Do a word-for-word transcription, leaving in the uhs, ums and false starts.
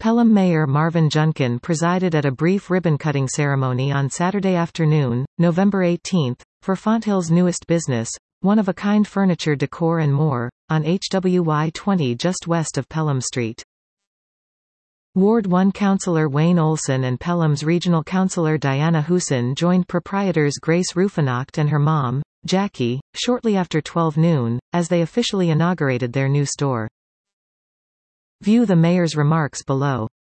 Pelham Mayor Marvin Junkin presided at a brief ribbon-cutting ceremony on Saturday afternoon, November eighteenth, for Fonthill's newest business, one-of-a-kind furniture decor and more, on H W Y twenty just west of Pelham Street. Ward one Councillor Wayne Olson and Pelham's Regional Councillor Diana Hoosen joined proprietors Grace Rufinacht and her mom, Jackie, shortly after twelve noon, as they officially inaugurated their new store. View the mayor's remarks below.